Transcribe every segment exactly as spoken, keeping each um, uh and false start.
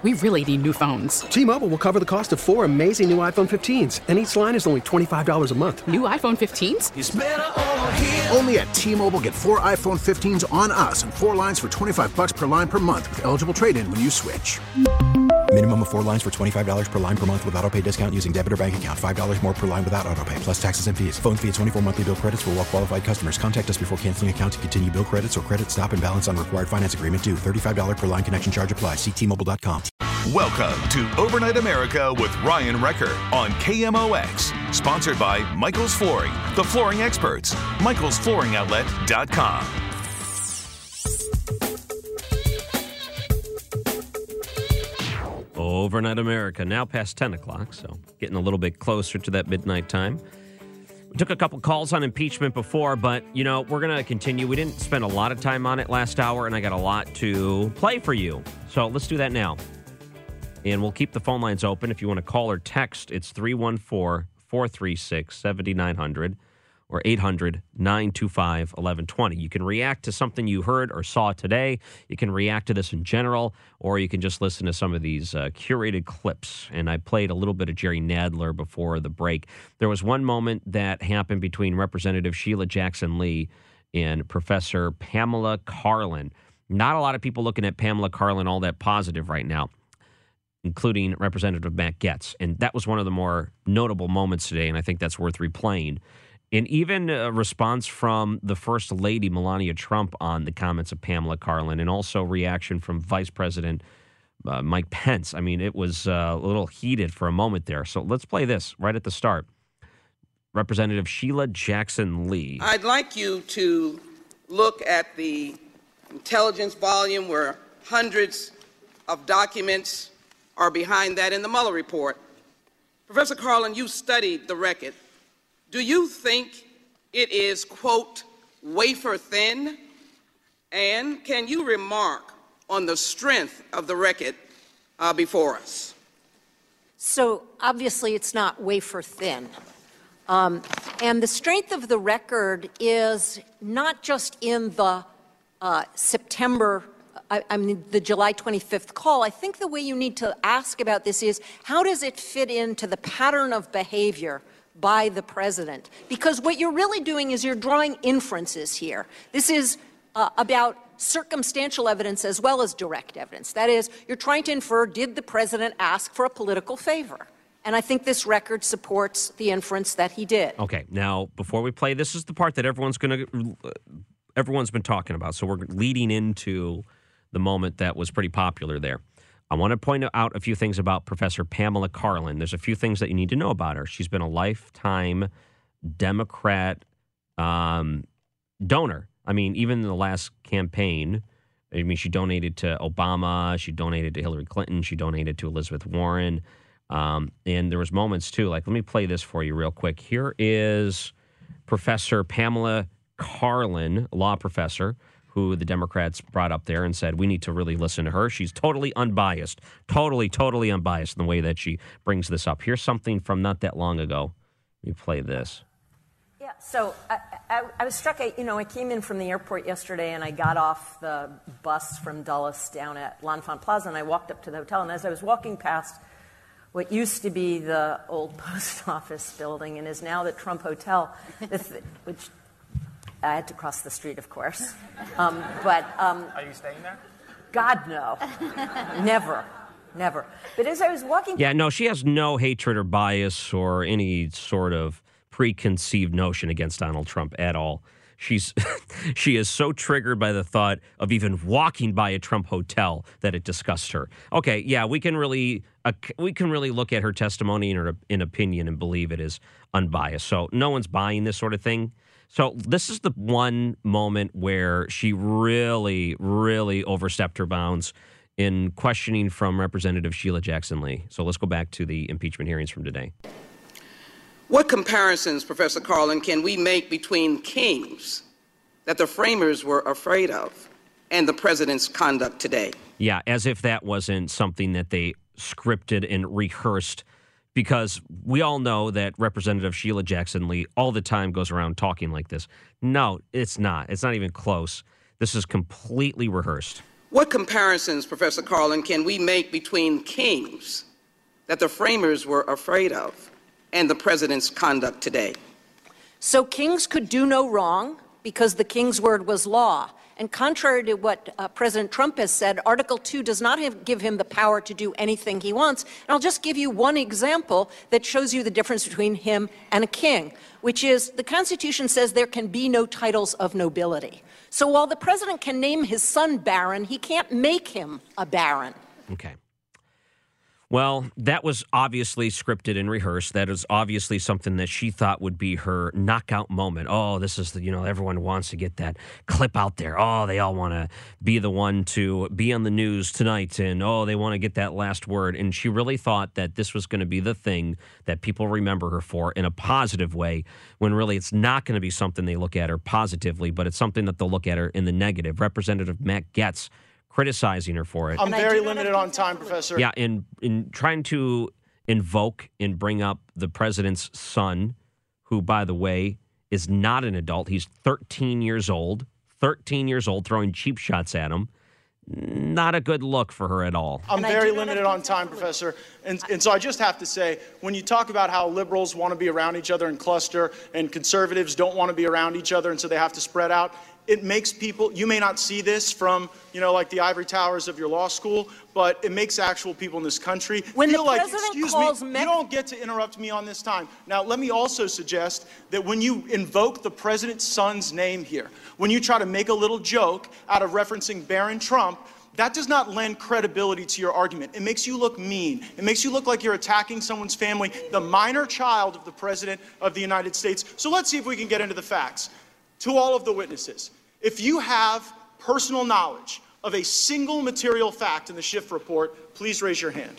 We really need new phones. T-Mobile will cover the cost of four amazing new iPhone fifteens, and each line is only twenty-five dollars a month. New iPhone fifteens? It's better over here. Only at T-Mobile, get four iPhone fifteens on us and four lines for twenty-five dollars per line per month with eligible trade-in when you switch. Minimum of four lines for twenty-five dollars per line per month with autopay discount using debit or bank account. five dollars more per line without autopay, plus taxes and fees. Phone fee at twenty-four monthly bill credits for well-qualified customers. Contact us before canceling account to continue bill credits or credit stop and balance on required finance agreement due. thirty-five dollars per line connection charge applies. See T Mobile dot com. Welcome to Overnight America with Ryan Recker on K M O X. Sponsored by Michael's Flooring, the flooring experts. Michaels Flooring Outlet dot com. Overnight America, now past ten o'clock, so getting a little bit closer to that midnight time. We took a couple calls on impeachment before, but, you know, we're going to continue. We didn't spend a lot of time on it last hour, and I got a lot to play for you. So let's do that now. And we'll keep the phone lines open. If you want to call or text, it's three one four, four three six, seven nine zero zero or eight hundred, nine two five, one one two zero. You can react to something you heard or saw today. You can react to this in general, or you can just listen to some of these uh, curated clips. And I played a little bit of Jerry Nadler before the break. There was one moment that happened between Representative Sheila Jackson Lee and Professor Pamela Karlan. Not a lot of people looking at Pamela Karlan all that positive right now, including Representative Matt Gaetz. And that was one of the more notable moments today, and I think that's worth replaying. And even a response from the First Lady, Melania Trump, on the comments of Pamela Karlan, and also reaction from Vice President uh, Mike Pence. I mean, it was uh, a little heated for a moment there. So let's play this right at the start. Representative Sheila Jackson Lee. I'd like you to look at the intelligence volume where hundreds of documents are behind that in the Mueller report. Professor Karlan, you studied the record. Do you think it is, quote, wafer thin? And can you remark on the strength of the record uh, before us? So obviously it's not wafer thin. Um, and the strength of the record is not just in the uh, September I, I mean, the July twenty-fifth call. I think the way you need to ask about this is, how does it fit into the pattern of behavior by the president? Because what you're really doing is you're drawing inferences here. This is uh, about circumstantial evidence as well as direct evidence. That is, you're trying to infer, did the president ask for a political favor? And I think this record supports the inference that he did. Okay, now, before we play, this is the part that everyone's going to, uh, everyone's been talking about. So we're leading into the moment that was pretty popular there. I want to point out a few things about Professor Pamela Karlan. There's a few things that you need to know about her. She's been a lifetime Democrat um, donor. I mean, even in the last campaign, I mean, she donated to Obama, she donated to Hillary Clinton, she donated to Elizabeth Warren. Um, and there was moments, too, like, let me play this for you real quick. Here is Professor Pamela Karlan, law professor, who the Democrats brought up there and said, we need to really listen to her. She's totally unbiased, totally, totally unbiased in the way that she brings this up. Here's something from not that long ago. Let me play this. Yeah, so I, I, I was struck, I, you know, I came in from the airport yesterday and I got off the bus from Dulles down at L'Enfant Plaza and I walked up to the hotel. And as I was walking past what used to be the old post office building and is now the Trump Hotel, which I had to cross the street, of course. Um, but um, are you staying there? God, no. Never. Never. But as I was walking... Yeah, no, she has no hatred or bias or any sort of preconceived notion against Donald Trump at all. She's she is so triggered by the thought of even walking by a Trump hotel that it disgusts her. Okay, yeah, we can really uh, we can really look at her testimony and her in opinion and believe it is unbiased. So no one's buying this sort of thing. So this is the one moment where she really, really overstepped her bounds in questioning from Representative Sheila Jackson Lee. So let's go back to the impeachment hearings from today. What comparisons, Professor Karlan, can we make between kings that the framers were afraid of and the president's conduct today? Yeah, as if that wasn't something that they scripted and rehearsed, because we all know that Representative Sheila Jackson Lee all the time goes around talking like this. No, it's not. It's not even close. This is completely rehearsed. What comparisons, Professor Carlin, can we make between kings that the framers were afraid of and the president's conduct today? So kings could do no wrong because the king's word was law. And contrary to what uh, President Trump has said, Article two does not have, give him the power to do anything he wants. And I'll just give you one example that shows you the difference between him and a king, which is the Constitution says there can be no titles of nobility. So while the president can name his son Baron, he can't make him a baron. Okay. Well, that was obviously scripted and rehearsed. That is obviously something that she thought would be her knockout moment. Oh, this is the, you know, everyone wants to get that clip out there. Oh, they all want to be the one to be on the news tonight. And, oh, they want to get that last word. And she really thought that this was going to be the thing that people remember her for in a positive way, when really it's not going to be something they look at her positively, but it's something that they'll look at her in the negative. Representative Matt Gaetz criticizing her for it. I'm very limited on time, Professor. Yeah, in in trying to invoke and bring up the president's son, who, by the way, is not an adult. He's thirteen years old, thirteen years old, throwing cheap shots at him. Not a good look for her at all. I'm very limited on time, Professor. And, and so I just have to say, when you talk about how liberals want to be around each other and cluster, and conservatives don't want to be around each other, and so they have to spread out, it makes people, you may not see this from, you know, like the ivory towers of your law school, but it makes actual people in this country when feel the like, president excuse calls me, Me- you don't get to interrupt me on this time. Now, let me also suggest that when you invoke the president's son's name here, when you try to make a little joke out of referencing Baron Trump, that does not lend credibility to your argument. It makes you look mean. It makes you look like you're attacking someone's family, the minor child of the President of the United States. So let's see if we can get into the facts. To all of the witnesses, if you have personal knowledge of a single material fact in the Schiff report, please raise your hand.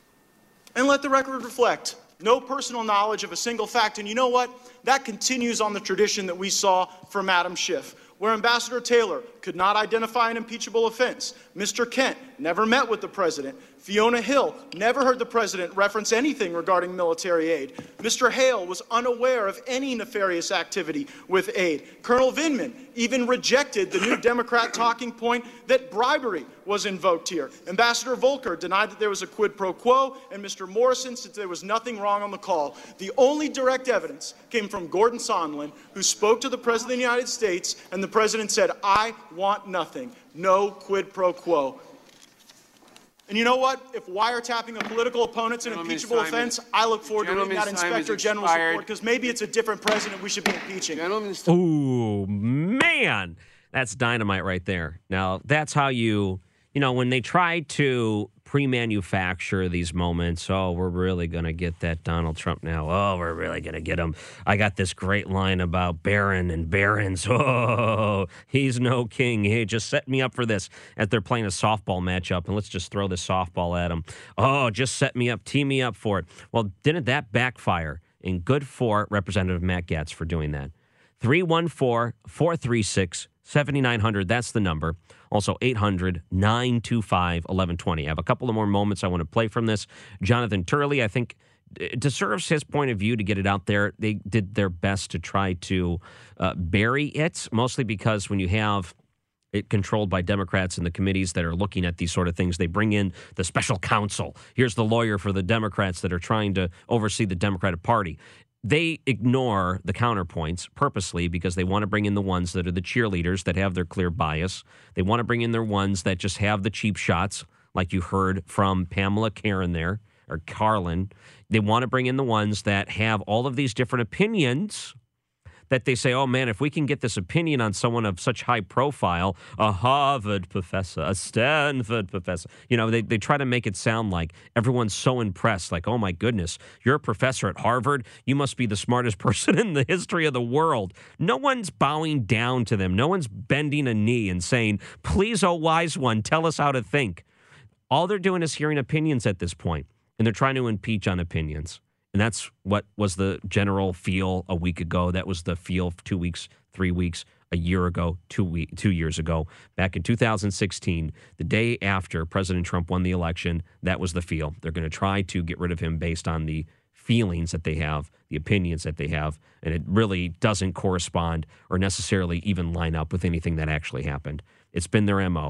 And let the record reflect no personal knowledge of a single fact. And you know what? That continues on the tradition that we saw from Adam Schiff, where Ambassador Taylor could not identify an impeachable offense. Mister Kent never met with the president. Fiona Hill never heard the president reference anything regarding military aid. Mister Hale was unaware of any nefarious activity with aid. Colonel Vindman even rejected the new Democrat talking point that bribery was invoked here. Ambassador Volker denied that there was a quid pro quo, and Mister Morrison said there was nothing wrong on the call. The only direct evidence came from Gordon Sondland, who spoke to the President of the United States, and the President said, I want nothing. No quid pro quo. And you know what? If wiretapping a political opponent's an impeachable offense, I look forward to reading that Inspector General's report, because maybe it's a different president we should be impeaching. Ooh, man. That's dynamite right there. Now, that's how you, you know, when they try to pre-manufacture these moments, oh, we're really going to get that Donald Trump now. Oh, we're really going to get him. I got this great line about Baron and Barons. Oh, he's no king. Hey, just set me up for this, as they're playing a softball matchup, and let's just throw this softball at him. Oh, just set me up, tee me up for it. Well, didn't that backfire? And good for Representative Matt Gaetz for doing that. three one four, four three six, seven nine zero zero, that's the number. Also, eight hundred, nine two five, one one two zero. I have a couple of more moments I want to play from this. Jonathan Turley, I think, deserves his point of view to get it out there. They did their best to try to uh, bury it, mostly because when you have it controlled by Democrats in the committees that are looking at these sort of things, they bring in the special counsel. Here's the lawyer for the Democrats that are trying to oversee the Democratic Party. They ignore the counterpoints purposely because they want to bring in the ones that are the cheerleaders that have their clear bias. They want to bring in their ones that just have the cheap shots, like you heard from Pamela Karen there, or Carlin. They want to bring in the ones that have all of these different opinions that they say, oh, man, if we can get this opinion on someone of such high profile, a Harvard professor, a Stanford professor, you know, they, they try to make it sound like everyone's so impressed, like, oh, my goodness, you're a professor at Harvard. You must be the smartest person in the history of the world. No one's bowing down to them. No one's bending a knee and saying, please, oh, wise one, tell us how to think. All they're doing is hearing opinions at this point, and they're trying to impeach on opinions. And that's what was the general feel a week ago. That was the feel two weeks, three weeks, a year ago, two week, two years ago. Back in two thousand sixteen, the day after President Trump won the election, that was the feel. They're going to try to get rid of him based on the feelings that they have, the opinions that they have, and it really doesn't correspond or necessarily even line up with anything that actually happened. It's been their M O.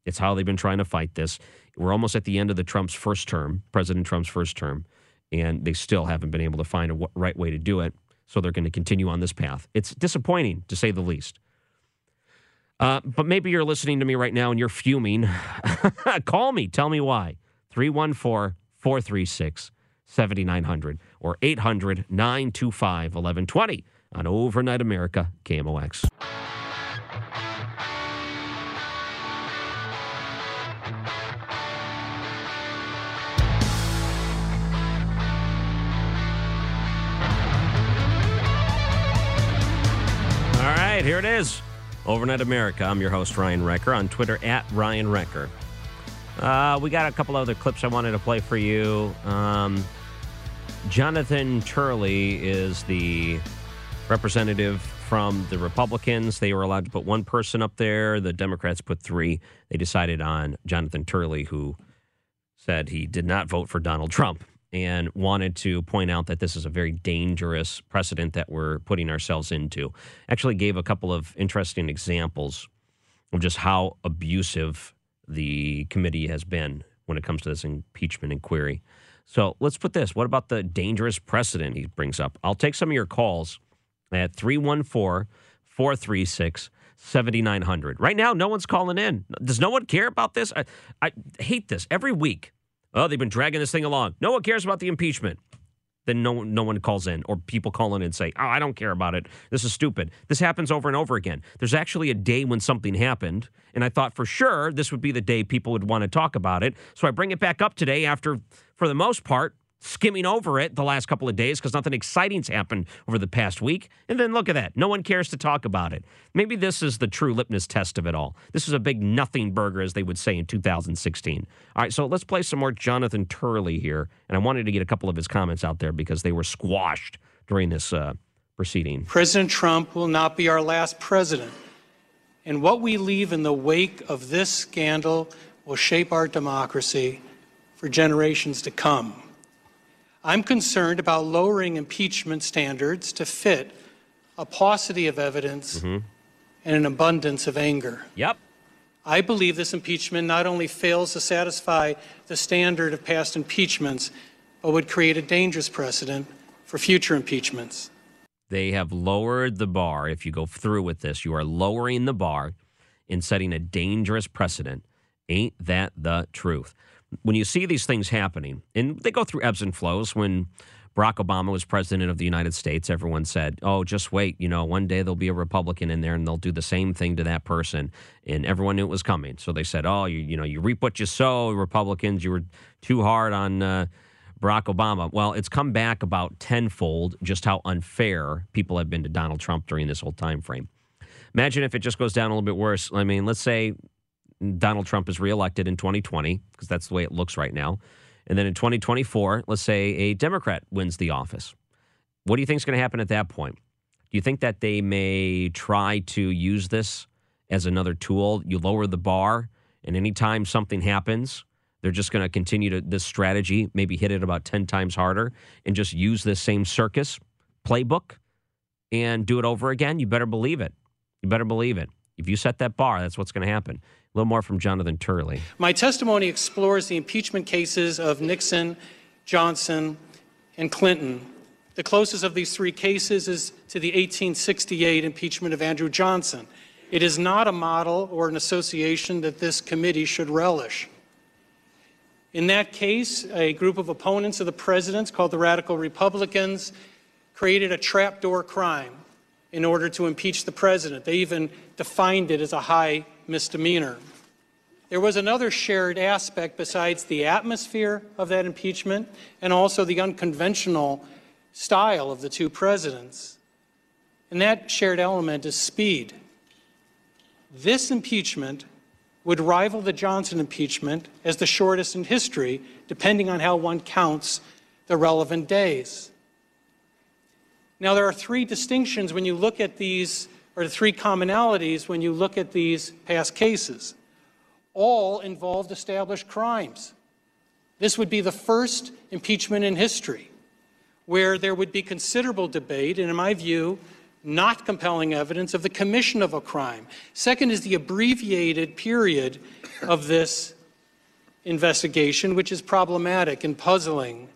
It's how they've been trying to fight this. We're almost at the end of the Trump's first term, President Trump's first term, and they still haven't been able to find a w- right way to do it. So they're going to continue on this path. It's disappointing, to say the least. Uh, but maybe you're listening to me right now and you're fuming. Call me. Tell me why. three one four, four three six, seven nine zero zero or eight hundred, nine two five, one one two zero on Overnight America, K M O X. All right, here it is. Overnight America. I'm your host, Ryan Recker, on Twitter, at Ryan Recker. Uh, we got a couple other clips I wanted to play for you. Um, Jonathan Turley is the representative from the Republicans. They were allowed to put one person up there. The Democrats put three. They decided on Jonathan Turley, who said he did not vote for Donald Trump and wanted to point out that this is a very dangerous precedent that we're putting ourselves into. Actually gave a couple of interesting examples of just how abusive the committee has been when it comes to this impeachment inquiry. So let's put this. What about the dangerous precedent he brings up? I'll take some of your calls at three one four, four three six, seven nine zero zero. Right now, no one's calling in. Does no one care about this? I, I hate this. Every week, oh, they've been dragging this thing along. No one cares about the impeachment. Then no, no one calls in, or people call in and say, oh, I don't care about it. This is stupid. This happens over and over again. There's actually a day when something happened, and I thought for sure this would be the day people would want to talk about it. So I bring it back up today after, for the most part, skimming over it the last couple of days because nothing exciting's happened over the past week. And then look at that. No one cares to talk about it. Maybe this is the true litmus test of it all. This is a big nothing burger, as they would say in two thousand sixteen. All right, so let's play some more Jonathan Turley here. And I wanted to get a couple of his comments out there because they were squashed during this uh, proceeding. President Trump will not be our last president. And what we leave in the wake of this scandal will shape our democracy for generations to come. I'm concerned about lowering impeachment standards to fit a paucity of evidence mm-hmm. and an abundance of anger. Yep. I believe this impeachment not only fails to satisfy the standard of past impeachments, but would create a dangerous precedent for future impeachments. They have lowered the bar. If you go through with this, you are lowering the bar and setting a dangerous precedent. Ain't that the truth? When you see these things happening, and they go through ebbs and flows. When Barack Obama was president of the United States, everyone said, oh, just wait. You know, one day there'll be a Republican in there and they'll do the same thing to that person. And everyone knew it was coming. So they said, oh, you, you know, you reap what you sow, Republicans. You were too hard on uh, Barack Obama. Well, it's come back about tenfold just how unfair people have been to Donald Trump during this whole time frame. Imagine if it just goes down a little bit worse. I mean, let's say Donald Trump is reelected in twenty twenty, because that's the way it looks right now. And then in twenty twenty-four, let's say a Democrat wins the office. What do you think is going to happen at that point? Do you think that they may try to use this as another tool? You lower the bar, and anytime something happens, they're just going to continue to this strategy, maybe hit it about ten times harder, and just use this same circus playbook and do it over again? You better believe it. You better believe it. If you set that bar, that's what's going to happen. A little more from Jonathan Turley. My testimony explores the impeachment cases of Nixon, Johnson, and Clinton. The closest of these three cases is to the eighteen sixty-eight impeachment of Andrew Johnson. It is not a model or an association that this committee should relish. In that case, a group of opponents of the president, called the Radical Republicans, created a trapdoor crime in order to impeach the president. They even defined it as a high misdemeanor. There was another shared aspect besides the atmosphere of that impeachment and also the unconventional style of the two presidents. And that shared element is speed. This impeachment would rival the Johnson impeachment as the shortest in history, depending on how one counts the relevant days. Now, there are three distinctions when you look at these, or three commonalities when you look at these past cases. All involved established crimes. This would be the first impeachment in history where there would be considerable debate, and in my view, not compelling evidence of the commission of a crime. Second is the abbreviated period of this investigation, which is problematic and puzzling.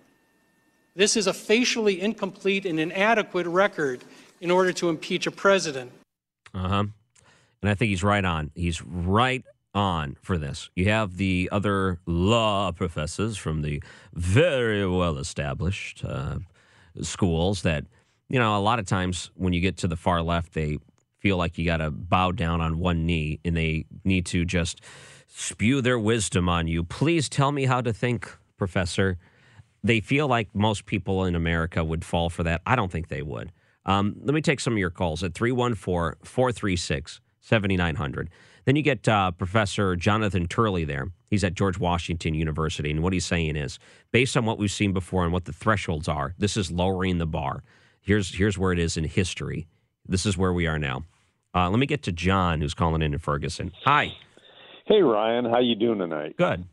This is a facially incomplete and inadequate record in order to impeach a president. Uh-huh. And I think he's right on. He's right on for this. You have the other law professors from the very well-established uh, schools that, you know, a lot of times when you get to the far left, they feel like you got to bow down on one knee and they need to just spew their wisdom on you. Please tell me how to think, professor. They feel like most people in America would fall for that. I don't think they would. Um, let me take some of your calls at three one four, four three six, seven nine zero zero. Then you get uh, Professor Jonathan Turley there. He's at George Washington University, and what he's saying is, based on what we've seen before and what the thresholds are, this is lowering the bar. Here's here's where it is in history. This is where we are now. Uh, let me get to John, who's calling in in Ferguson. Hi. Hey, Ryan. How you doing tonight? Good.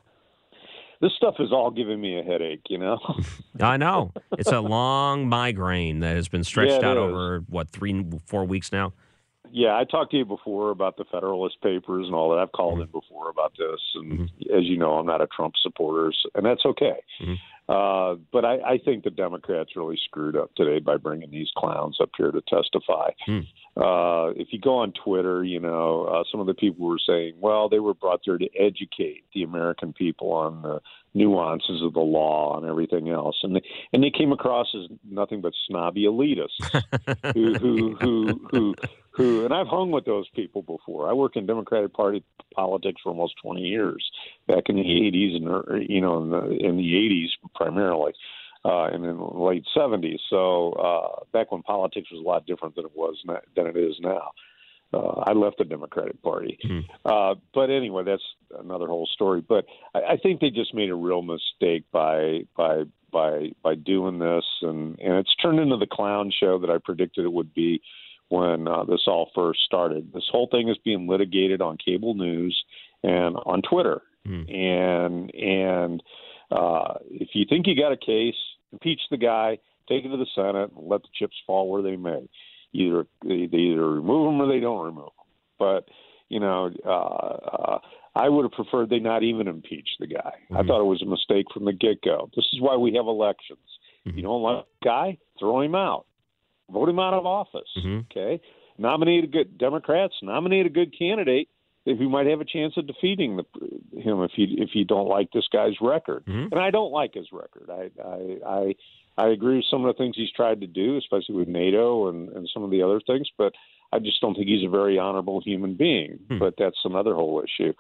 This stuff is all giving me a headache, you know? I know. It's a long migraine that has been stretched Yeah, out is. over, what, three, four weeks now? Yeah, I talked to you before about the Federalist Papers and all that. I've called in before about this. And Mm-hmm. as you know, I'm not a Trump supporter, and that's okay. Mm-hmm. Uh, but I, I think the Democrats really screwed up today by bringing these clowns up here to testify. Mm. Uh, if you go on Twitter, you know, uh, some of the people were saying, well, they were brought there to educate the American people on the nuances of the law and everything else. And they, and they came across as nothing but snobby elitists who, who, who, who, who, and I've hung with those people before. I worked in Democratic Party politics for almost twenty years back in the eighties and, you know, in the, in the eighties primarily. Uh, and in the late seventies. So uh, back when politics was a lot different than it was na- than it is now. Uh, I left the Democratic Party. Mm-hmm. Uh, but anyway, that's another whole story. But I, I think they just made a real mistake by by by by doing this, and, and it's turned into the clown show that I predicted it would be when uh, this all first started. This whole thing is being litigated on cable news and on Twitter, Mm-hmm. and and. Uh, if you think you got a case, impeach the guy, take it to the Senate, and let the chips fall where they may. Either they, they either remove him or they don't remove him. But you know, uh, uh, I would have preferred they not even impeach the guy. Mm-hmm. I thought it was a mistake from the get-go. This is why we have elections. Mm-hmm. You don't like the guy, throw him out, vote him out of office. Mm-hmm. Okay, nominate a good Democrats, nominate a good candidate who might have a chance of defeating the, him if you if you don't like this guy's record. Mm-hmm. And I don't like his record. I, I I I agree with some of the things he's tried to do, especially with NATO and, and some of the other things, but I just don't think he's a very honorable human being. Mm-hmm. But that's another whole issue.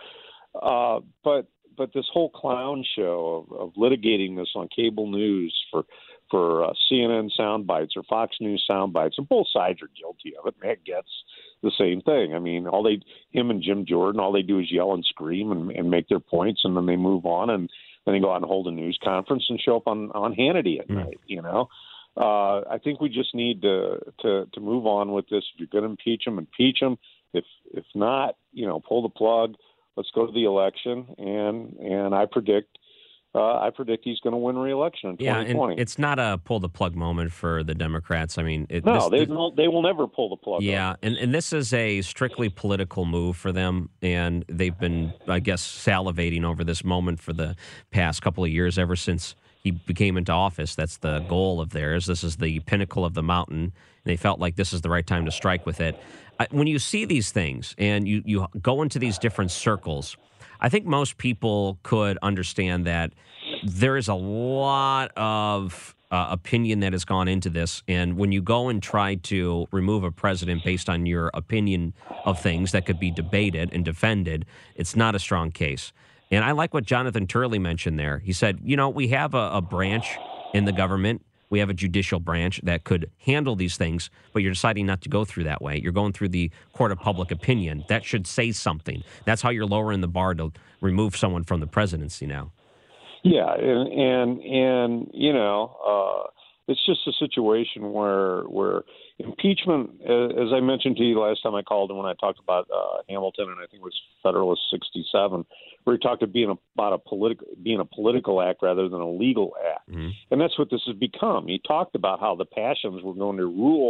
Uh, but but this whole clown show of, of litigating this on cable news for for uh, C N N sound bites or Fox News sound bites, and both sides are guilty of it. Matt Gaetz, the same thing. I mean, all they, him and Jim Jordan, all they do is yell and scream and, and make their points, and then they move on, and then they go out and hold a news conference and show up on, on Hannity at mm. night. You know, uh, I think we just need to, to to move on with this. If you're going to impeach him, impeach him. If if not, you know, pull the plug. Let's go to the election, and and I predict. Uh, I predict he's going to win re-election in twenty twenty. Yeah, and it's not a pull the plug moment for the Democrats. I mean, it, no, this, they this, will, they will never pull the plug. Yeah, and, and this is a strictly political move for them, and they've been, I guess, salivating over this moment for the past couple of years, ever since he became into office. That's the goal of theirs. This is the pinnacle of the mountain, and they felt like this is the right time to strike with it. I, when you see these things and you, you go into these different circles, I think most people could understand that there is a lot of uh, opinion that has gone into this. And when you go and try to remove a president based on your opinion of things that could be debated and defended, it's not a strong case. And I like what Jonathan Turley mentioned there. He said, you know, we have a, a branch in the government. We have a judicial branch that could handle these things, but you're deciding not to go through that way. You're going through the court of public opinion. That should say something. That's how you're lowering the bar to remove someone from the presidency now. Yeah, and and, and you know, uh, it's just a situation where where impeachment, as I mentioned to you last time I called, and when I talked about uh, Hamilton, and I think it was Federalist sixty-seven, where he talked about being a, about a political being a political act rather than a legal act, mm-hmm. and that's what this has become. He talked about how the passions were going to rule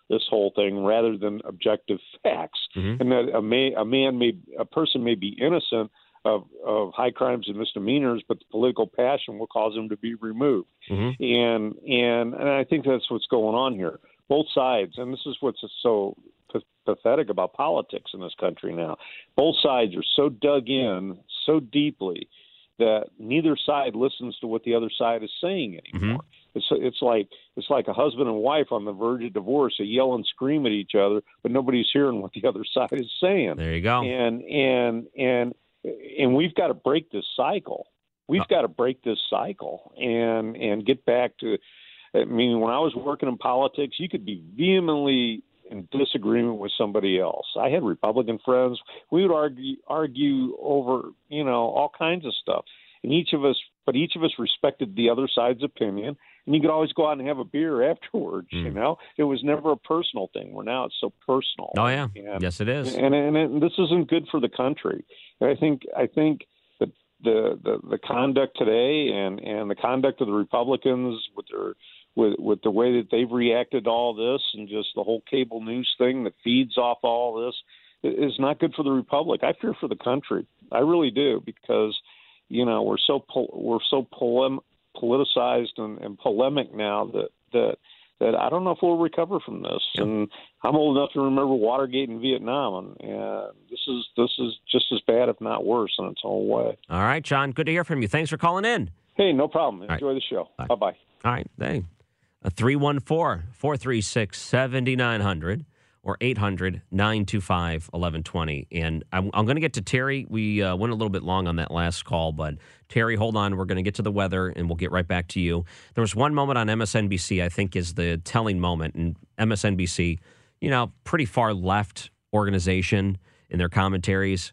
this whole thing rather than objective facts, mm-hmm. and that a, may, a man may, a person may be innocent of, of high crimes and misdemeanors, but the political passion will cause him to be removed. Mm-hmm. And, and, and I think that's what's going on here. Both sides, and this is what's so p- pathetic about politics in this country now. Both sides are so dug in so deeply that neither side listens to what the other side is saying anymore. Mm-hmm. It's it's like it's like a husband and wife on the verge of divorce. They yell and scream at each other, but nobody's hearing what the other side is saying. There you go. And and and and we've got to break this cycle. We've oh. got to break this cycle and and get back to. I mean, when I was working in politics, you could be vehemently in disagreement with somebody else. I had Republican friends. We would argue argue over, you know, all kinds of stuff. And each of us, but each of us respected the other side's opinion. And you could always go out and have a beer afterwards, mm. you know. It was never a personal thing, where now it's so personal. Oh, yeah. And, yes, it is. And, and, and this isn't good for the country. And I think I think that the, the, the conduct today and, and the conduct of the Republicans with their With, with the way that they've reacted to all this and just the whole cable news thing that feeds off all this is not good for the Republic. I fear for the country. I really do, because, you know, we're so pol- we're so polem- politicized and, and polemic now that, that that I don't know if we'll recover from this. Yep. And I'm old enough to remember Watergate in Vietnam, and, and this is this is just as bad, if not worse, in its own way. All right, John, good to hear from you. Thanks for calling in. Hey, no problem. Enjoy right. the show. Right. Bye-bye. All right, hey. three one four, four three six, seven nine zero zero or eight hundred, nine two five, eleven twenty. And I'm, I'm going to get to Terry. We uh, went a little bit long on that last call, but Terry, hold on. We're going to get to the weather, and we'll get right back to you. There was one moment on M S N B C I think is the telling moment. And M S N B C, you know, pretty far left organization in their commentaries.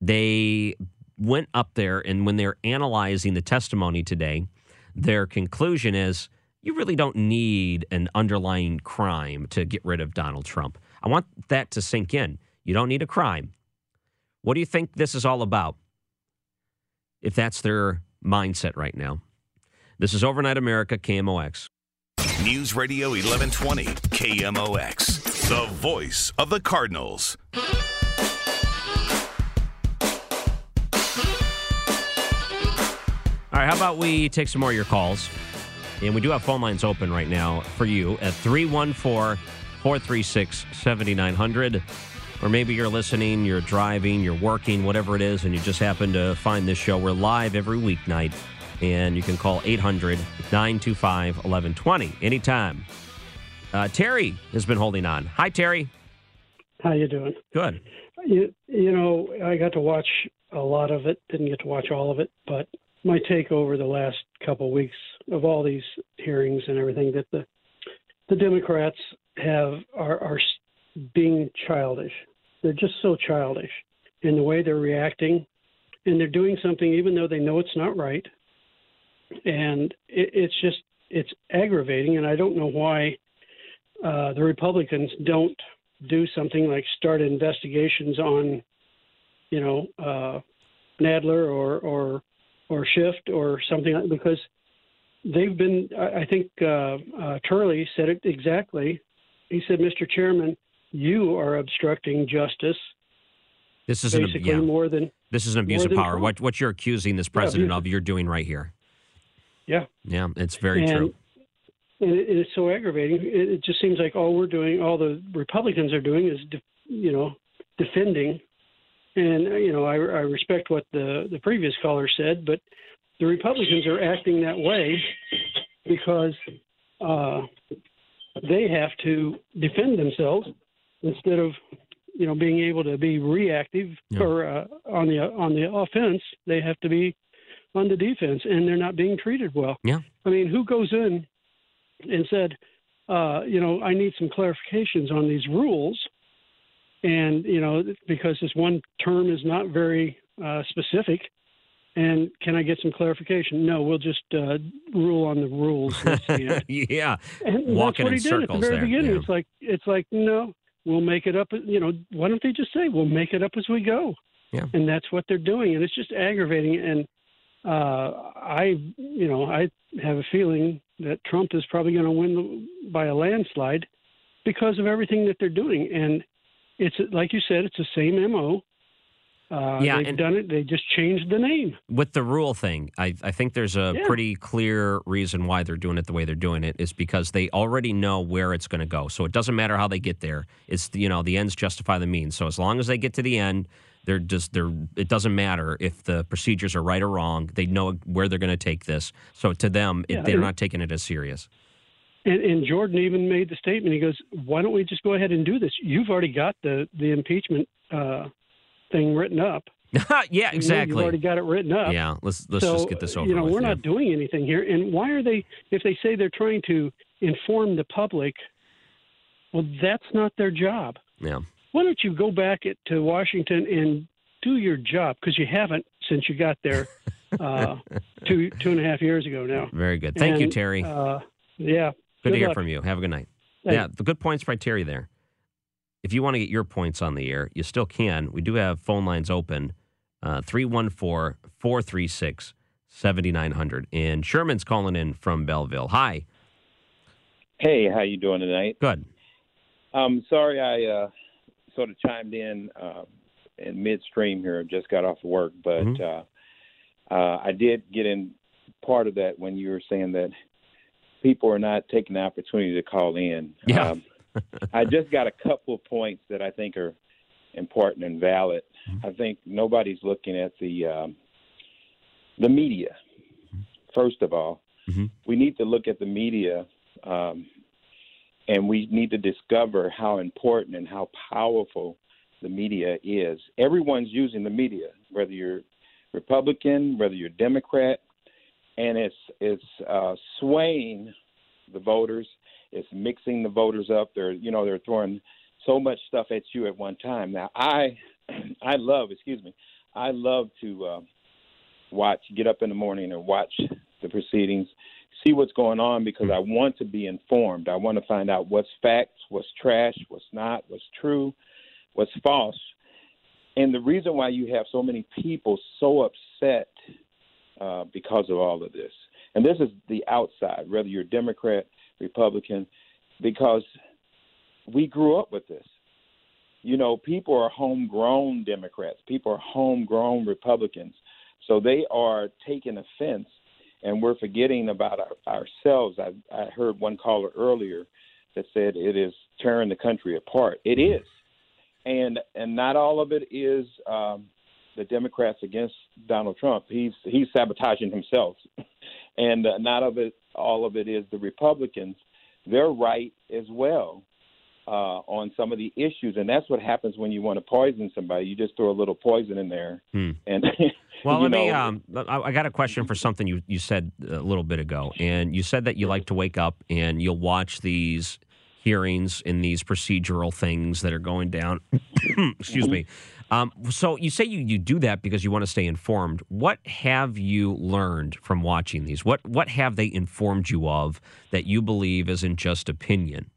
They went up there, and when they're analyzing the testimony today, their conclusion is, you really don't need an underlying crime to get rid of Donald Trump. I want that to sink in. You don't need a crime. What do you think this is all about, if that's their mindset right now? This is Overnight America, K M O X. News Radio eleven twenty, K M O X, the voice of the Cardinals. All right, how about we take some more of your calls? And we do have phone lines open right now for you at three one four, four three six, seven nine zero zero. Or maybe you're listening, you're driving, you're working, whatever it is, and you just happen to find this show. We're live every weeknight, and you can call eight hundred, nine two five, eleven twenty anytime. Uh, Terry has been holding on. Hi, Terry. How you doing? Good. You, you know, I got to watch a lot of it. Didn't get to watch all of it, but my take over the last couple of weeks of all these hearings and everything, that the the Democrats have are, are being childish. They're just so childish in the way they're reacting, and they're doing something even though they know it's not right. And it, it's just it's aggravating, and I don't know why uh, the Republicans don't do something like start investigations on, you know, uh, Nadler or or or Schiff or something, because they've been, I think uh, uh, Turley said it exactly. He said, Mister Chairman, you are obstructing justice. This is basically an, yeah. more than this is an abuse of power. Trump. What what you're accusing this president yeah, of, you're doing right here. Yeah. Yeah, it's very and, true. And it, it's so aggravating. It, it just seems like all we're doing, all the Republicans are doing is, de- you know, defending. And, you know, I, I respect what the, the previous caller said, but the Republicans are acting that way because uh, they have to defend themselves instead of, you know, being able to be reactive yeah. or uh, on the on the offense. They have to be on the defense, and they're not being treated well. Yeah. I mean, who goes in and said, uh, you know, I need some clarifications on these rules? And, you know, because this one term is not very uh, specific, and can I get some clarification? No, we'll just uh, rule on the rules. yeah, and walking that's what in he did at the very there. beginning. Yeah. It's like, it's like, no, we'll make it up. You know, why don't they just say we'll make it up as we go? Yeah, and that's what they're doing, and it's just aggravating. And uh, I, you know, I have a feeling that Trump is probably going to win the, by a landslide, because of everything that they're doing. And it's like you said, it's the same M O. Uh, yeah, they've and done it. They just changed the name. with the rule thing, I, I think there's a Yeah. pretty clear reason why they're doing it the way they're doing it is because they already know where it's going to go. So it doesn't matter how they get there. It's, you know, the ends justify the means. So as long as they get to the end, they're just they're. It doesn't matter if the procedures are right or wrong. They know where they're going to take this. So to them, Yeah, it, they're and- not taking it as serious. And, and Jordan even made the statement. He goes, "Why don't we just go ahead and do this? You've already got the the impeachment uh, thing written up." yeah, exactly. You've already got it written up. Yeah, let's let's so, just get this over You know, with. we're yeah. not doing anything here. And why are they? If they say they're trying to inform the public, well, that's not their job. Yeah. Why don't you go back it, to Washington and do your job? Because you haven't since you got there uh, two two and a half years ago now. Very good. Thank you, And, Terry. Uh, yeah. Good, to hear luck. from you. Have a good night. Thanks. Yeah, the good points by Terry there. If you want to get your points on the air, you still can. We do have phone lines open, uh, three one four, four three six, seven nine zero zero. And Sherman's calling in from Belleville. Hi. Hey, how you doing tonight? Good. Um, sorry I uh, sort of chimed in uh, in midstream here. Just got off work, but Mm-hmm. uh, uh, I did get in part of that when you were saying that people are not taking the opportunity to call in. Yeah. Um, I just got a couple of points that I think are important and valid. I think nobody's looking at the um, the media. First of all, mm-hmm. we need to look at the media, um, and we need to discover how important and how powerful the media is. Everyone's using the media, whether you're Republican, whether you're Democrat, and it's it's uh, swaying the voters. It's mixing the voters up. They're you know they're throwing so much stuff at you at one time. Now I I love excuse me I love to uh, watch get up in the morning and watch the proceedings, see what's going on because I want to be informed. I want to find out what's facts, what's trash, what's not, what's true, what's false. And the reason why you have so many people so upset uh, because of all of this, and this is the outside, whether you're Democrat, Republican, because we grew up with this. You know, people are homegrown Democrats. People are homegrown Republicans. So they are taking offense, and we're forgetting about our, ourselves. I, I heard one caller earlier that said it is tearing the country apart. It is. And and not all of it is um, the Democrats against Donald Trump. He's he's sabotaging himself. And uh, not of it, all of it is the Republicans. They're right as well uh, on some of the issues, and that's what happens when you want to poison somebody. You just throw a little poison in there. Hmm. And Well, you let me. know, Um, I I got a question for something you, you said a little bit ago, and you said that you like to wake up and you'll watch these hearings and these procedural things that are going down. Excuse me. Um, so you say you, you do that because you want to stay informed. What have you learned from watching these? What what have they informed you of that you believe isn't just opinion?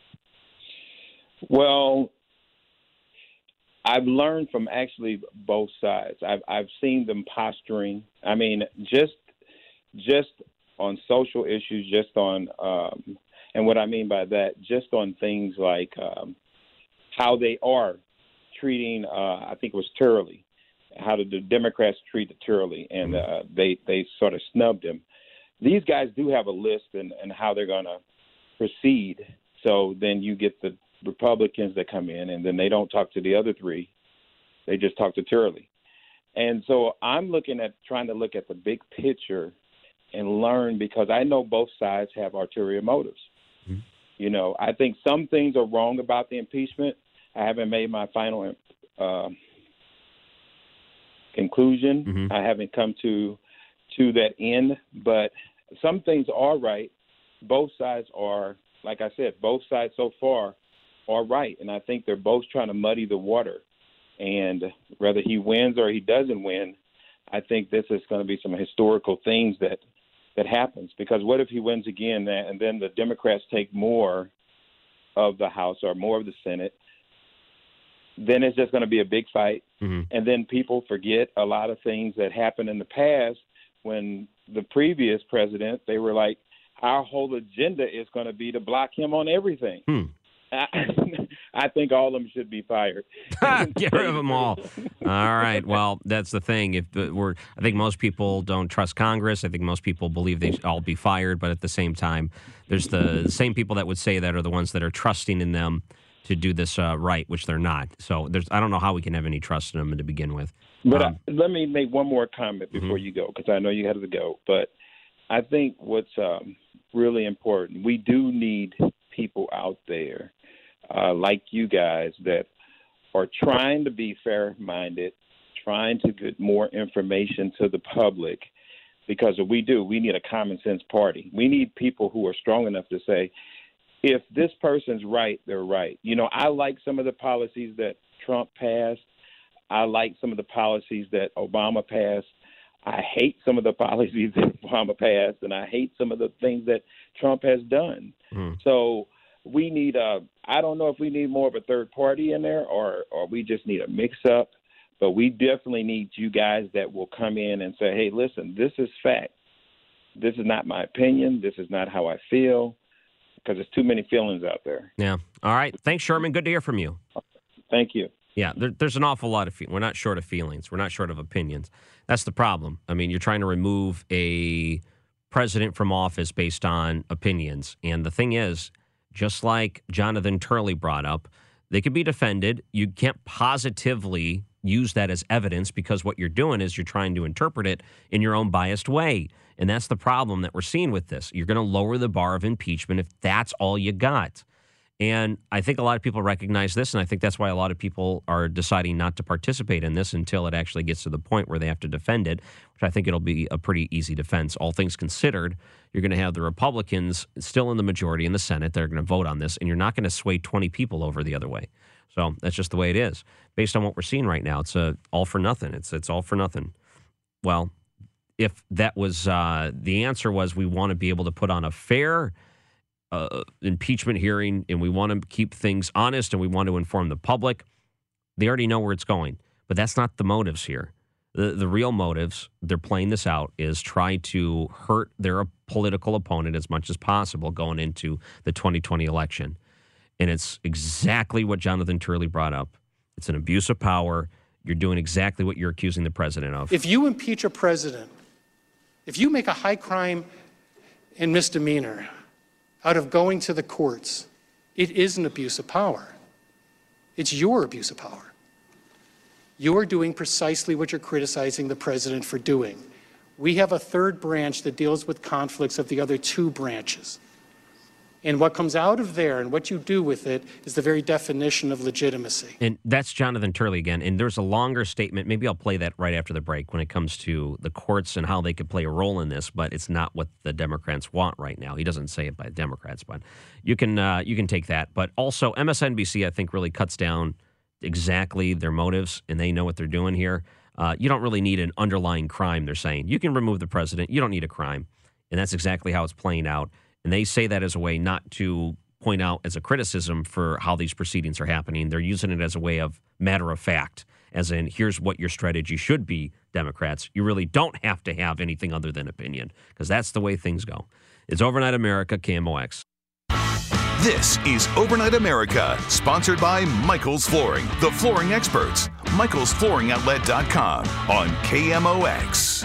Well, I've learned from actually both sides. I've I've seen them posturing. I mean, just just on social issues, just on um, and what I mean by that, just on things like um, how they are treating. Uh, I think it was Turley. How did the Democrats treat the Turley, and uh, they they sort of snubbed him. These guys do have a list and, and how they're going to proceed. So then you get the Republicans that come in, and then they don't talk to the other three. They just talk to Turley. And so I'm looking at trying to look at the big picture and learn, because I know both sides have ulterior motives. Mm-hmm. You know, I think some things are wrong about the impeachment. I haven't made my final uh, conclusion. Mm-hmm. I haven't come to to that end, but some things are right. Both sides are, like I said, both sides so far are right, and I think they're both trying to muddy the water. And whether he wins or he doesn't win, I think this is going to be some historical things that that happens. Because what if he wins again, and then the Democrats take more of the House or more of the Senate? Then it's just going to be a big fight. Mm-hmm. And then people forget a lot of things that happened in the past when the previous president, they were like, our whole agenda is going to be to block him on everything. Hmm. I, I think all of them should be fired. Get rid of them all. All right. Well, that's the thing. If the, we're, I think most people don't trust Congress. I think most people believe they should all be fired. But at the same time, there's the, the same people that would say that are the ones that are trusting in them to do this uh, right, which they're not. So there's, I don't know how we can have any trust in them to begin with. But um, I, let me make one more comment before mm-hmm. you go, because I know you have to go. But I think what's um, really important, we do need people out there uh, like you guys that are trying to be fair-minded, trying to get more information to the public, because if we do, we need a common-sense party. We need people who are strong enough to say, if this person's right, they're right. You know, I like some of the policies that Trump passed. I like some of the policies that Obama passed. I hate some of the policies that Obama passed, and I hate some of the things that Trump has done. Mm. So we need a, I don't know if we need more of a third party in there or, or we just need a mix-up, but we definitely need you guys that will come in and say, hey, listen, this is fact. This is not my opinion. This is not how I feel, because there's too many feelings out there. Yeah. All right. Thanks, Sherman. Good to hear from you. Thank you. Yeah, there, there's an awful lot of fe- we're not short of feelings. We're not short of opinions. That's the problem. I mean, you're trying to remove a president from office based on opinions. And the thing is, just like Jonathan Turley brought up, they could be defended. You can't positively use that as evidence because what you're doing is you're trying to interpret it in your own biased way. And that's the problem that we're seeing with this. You're going to lower the bar of impeachment if that's all you got. And I think a lot of people recognize this, and I think that's why a lot of people are deciding not to participate in this until it actually gets to the point where they have to defend it, which I think it'll be a pretty easy defense. All things considered, you're going to have the Republicans still in the majority in the Senate. They're going to vote on this, and you're not going to sway twenty people over the other way. So that's just the way it is. Based on what we're seeing right now, it's a all for nothing. It's it's all for nothing. Well, if that was uh, the answer was we want to be able to put on a fair Uh, impeachment hearing, and we want to keep things honest, and we want to inform the public, they already know where it's going. But that's not the motives here. The the real motives, they're playing this out, is try to hurt their political opponent as much as possible going into the twenty twenty election. And it's exactly what Jonathan Turley brought up. It's an abuse of power. You're doing exactly what you're accusing the president of. If you impeach a president, if you make a high crime and misdemeanor out of going to the courts, it is an abuse of power. It's your abuse of power. You're doing precisely what you're criticizing the president for doing. We have a third branch that deals with conflicts of the other two branches. And what comes out of there and what you do with it is the very definition of legitimacy. And that's Jonathan Turley again. And there's a longer statement. Maybe I'll play that right after the break when it comes to the courts and how they could play a role in this. But it's not what the Democrats want right now. He doesn't say it by Democrats, but you can uh, you can take that. But also M S N B C, I think, really cuts down exactly their motives, and they know what they're doing here. Uh, you don't really need an underlying crime, they're saying. You can remove the president. You don't need a crime. And that's exactly how it's playing out. And they say that as a way not to point out as a criticism for how these proceedings are happening. They're using it as a way of matter of fact, as in, here's what your strategy should be, Democrats. You really don't have to have anything other than opinion, because that's the way things go. It's Overnight America, K M O X. This is Overnight America, sponsored by Michael's Flooring, the flooring experts. Michaels Flooring Outlet dot com on K M O X.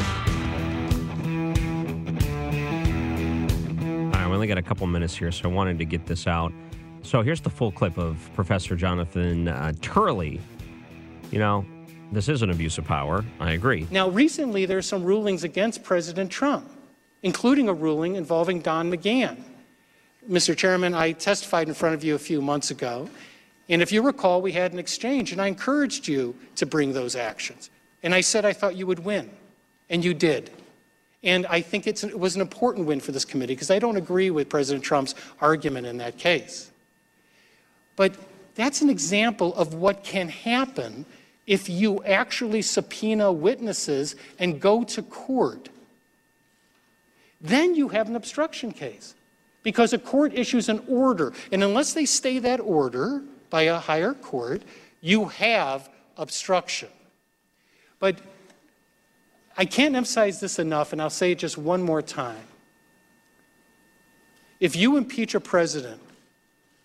We only got a couple minutes here, so I wanted to get this out. So here's the full clip of Professor Jonathan uh, Turley. You know, this is an abuse of power. I agree. Now, recently, there are some rulings against President Trump, including a ruling involving Don McGahn. Mister Chairman, I testified in front of you a few months ago, and if you recall, we had an exchange, and I encouraged you to bring those actions. And I said I thought you would win, and you did. And I think it's, it was an important win for this committee because I don't agree with President Trump's argument in that case. But that's an example of what can happen if you actually subpoena witnesses and go to court. Then you have an obstruction case because a court issues an order. And unless they stay that order by a higher court, you have obstruction. But I can't emphasize this enough, and I'll say it just one more time. If you impeach a president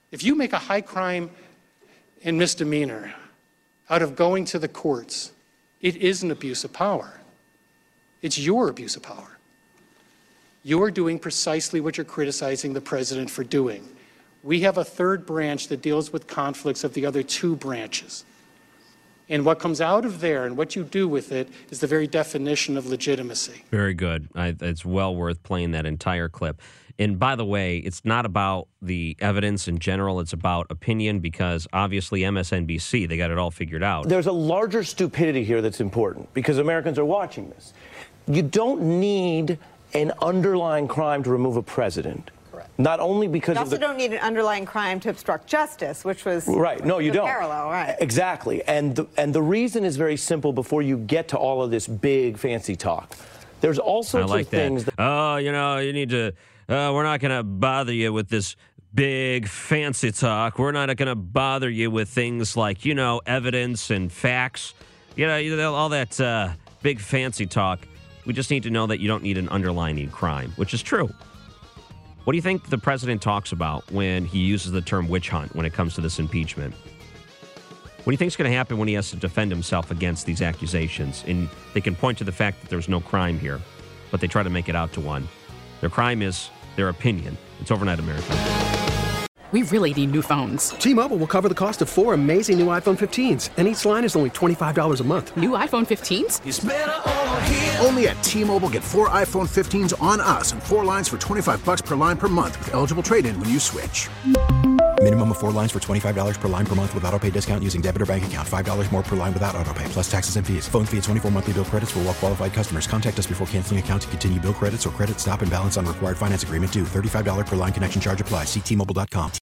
If you make a high crime and misdemeanor out of going to the courts, it is an abuse of power. It's your abuse of power. You're doing precisely what you're criticizing the president for doing. We have a third branch that deals with conflicts of the other two branches. And what comes out of there and what you do with it is the very definition of legitimacy. Very good. I, it's well worth playing that entire clip. And by the way, it's not about the evidence in general. It's about opinion, because obviously M S N B C, they got it all figured out. There's a larger stupidity here that's important because Americans are watching this. You don't need an underlying crime to remove a president. Not only because you of also the... don't need an underlying crime to obstruct justice, which was right. No, you the don't. Parallel, right? Exactly, and the, and the reason is very simple. Before you get to all of this big fancy talk, there's all sorts I like of things. That. That... Oh, you know, you need to. Uh, we're not going to bother you with this big fancy talk. We're not going to bother you with things like, you know, evidence and facts. You know, you know all that uh, big fancy talk. We just need to know that you don't need an underlying crime, which is true. What do you think the president talks about when he uses the term witch hunt when it comes to this impeachment? What do you think is going to happen when he has to defend himself against these accusations? And they can point to the fact that there's no crime here, but they try to make it out to one. Their crime is their opinion. It's Overnight America. We really need new phones. T-Mobile will cover the cost of four amazing new iPhone fifteens, and each line is only twenty-five dollars a month. New iPhone fifteens? It's better over here. Only at T-Mobile, get four iPhone fifteens on us and four lines for twenty-five bucks per line per month with eligible trade-in when you switch. Minimum of four lines for twenty-five dollars per line per month with autopay discount using debit or bank account. five dollars more per line without autopay, plus taxes and fees. Phone fee at twenty-four monthly bill credits for well-qualified customers. Contact us before canceling account to continue bill credits or credit stop and balance on required finance agreement due. thirty-five dollars per line connection charge applies. See T Mobile dot com.